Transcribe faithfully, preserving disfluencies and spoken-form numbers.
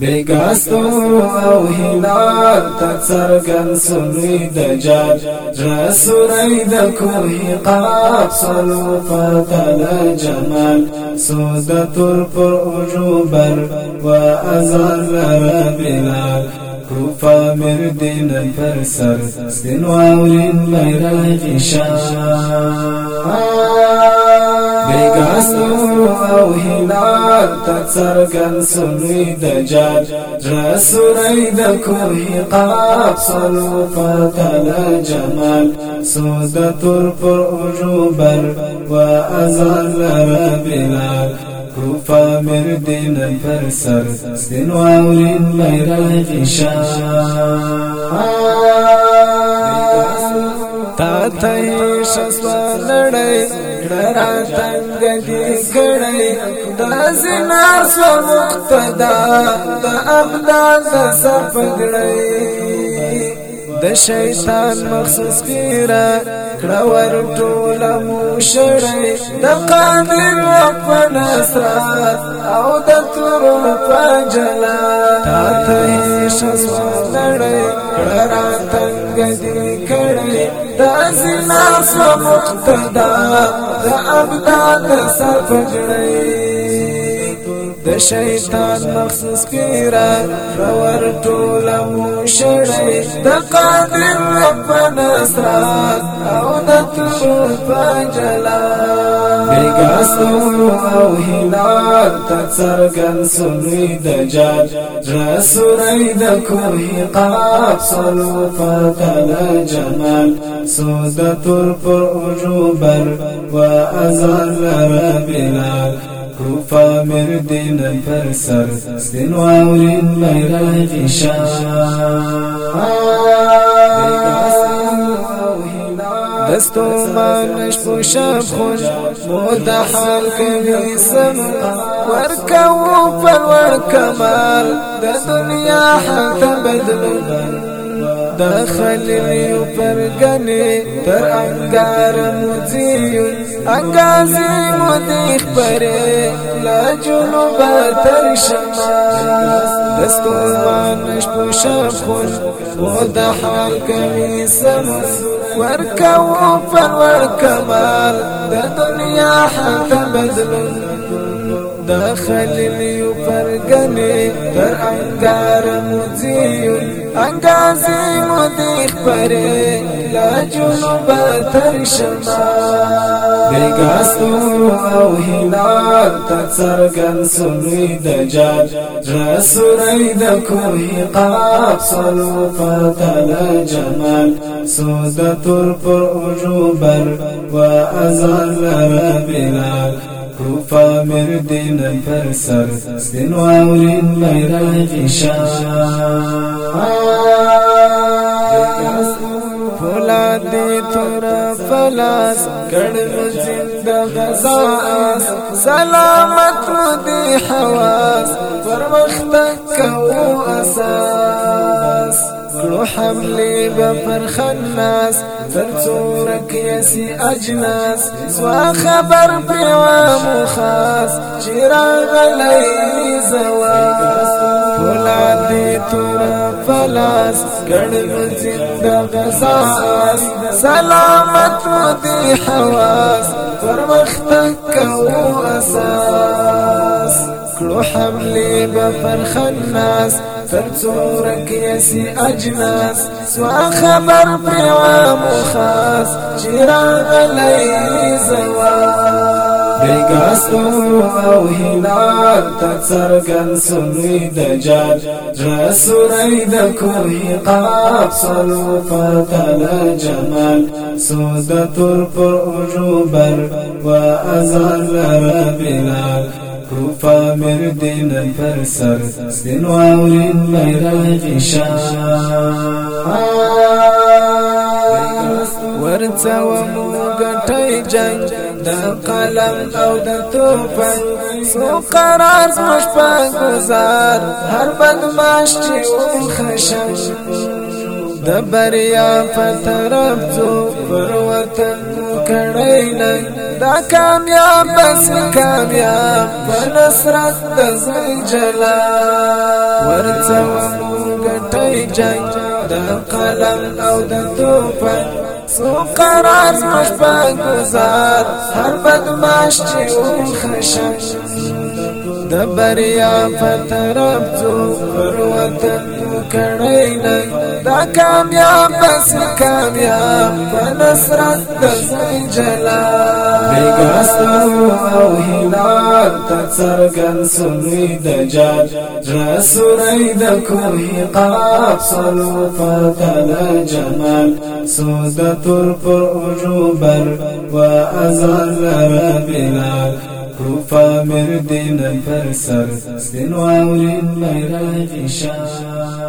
بیگاستو او هلال تڅرګن سنوي د جاد رسولي د کوه قاف صلو فتل جمال سودة پر عجوبر و ازل بلال کوفا مردین پر سر سن واورین بیرغ شان بیگاستو او هلال تڅرګن سنوي د جاد رسولي د کوه قاف صلو فتل جمال سودة پر عجوبر و ازل بلال کوفا مردین پر سر سن واورین بیرغ شان تا ته شسوا لړۍ ډرا تنگ دي کړي د زنا سو مقتدا د ابدال سر پګړي د شیطان مخصوص پیرا کړور ټول مو شړې د قادر په نصرت او د تور په جلا تا ته شسوا لړۍ کړه تنگ دي کړي د زنا سو مقتدا د ابدال سر پګړي د شیطان مخصوص پیرا کړور ټول مو شړې د قادر په نصرت او د تور په جلا بیگاستو او هلال تڅرګن سنوي د جاد رسولي د کوه قاف صلو فتل جمال سودة پر عجوبر و ازل بلال کوفا مردین پر سر سن واورین بیرغ شان دستو مانش پوشب خون مودا حال کبھی سم ورکو پرور کمال د دنیا حالت بدلون داخل لیو پرگنی در انگار مزیون انگازی مدیخ پره لا جنوب تر شمال دستو مانش پوشب خون مودا حال کمی سمس ورکو پرور کمال د دنیا حالت بدلون داخل لیو پرگنی در انگار مزیون انگازی مدیخ پره لا جنوب تر شمال بیگاستو او هلال تڅرګن سنوي د جاد رسولي د کوه قاف صلو فتل جمال سودة پر عجوبر و ازل بلال کوفا مردین پر سر سن واورین بیرغ شان فولادی تور فلاس کڑم زند غزاس سلامت مدی حواس پر وقت کو اساس کلو حملی بپر خناس ترڅورک یسی اجناس سوا خبر پریوام خاص چراغ لئی زواس فولادی تور فلاس کڑم زند غزاس سلامت مدی حواس پر وقت کو اساس کلو حملی بپر خناس ترڅورک یسی اجناس سوا خبر پریوام خاص چراغ لئی زواس بیگاستو او هلال تڅرګن سنوي د جاد رسولي د کوه قاف صلو فتل جمال سودة پر عجوبر و ازل بلال کوفا مردین پر سر سن واورین بیرغ شان ورڅا و غټي جنگ د قلم او د توفن سو قرار زمش په گزار هر بدمعش چې خشن د بریا په طرف څو پر وطن کړي نه دا کامیاب بس کامیاب په نصرت د جلال ورڅه ګټي جنگ د قلم او د توپک سو قرار زمش په گزار هر بدماش چې وخشم د بریا په طرف ځو پر وطن کړی نه دا کامیاب بس کامیاب په نصرت د جلال بیګاستو او هلال ته څرګند سوی د جال رسولای د کوه قاف صلو فتل جمال سودة پر عجوبر و ازال ربلال کوفا مردین پر سر سپین واورین بیرغ شان